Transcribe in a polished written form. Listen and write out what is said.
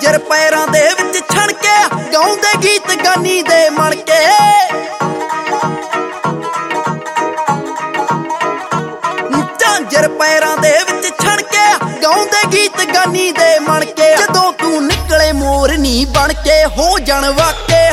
ਝਾਂਜਰ ਪੈਰਾਂ ਦੇ ਵਿੱਚ ਛਣ ਕੇ ਗਾਉਂਦੇ ਗੀਤ ਗਾਨੀ ਦੇ ਮਣ ਕੇ। ਝਾਂਜਰ ਪੈਰਾਂ ਦੇ ਵਿੱਚ ਛਣ ਕੇ ਗਾਉਂਦੇ ਗੀਤ ਗਾਨੀ ਦੇ ਮਣ ਕੇ। ਜਦੋਂ ਤੂੰ ਨਿਕਲੇ ਮੋਰਨੀ ਬਣ ਕੇ ਹੋ ਜਾਣ ਵਾਕੇ।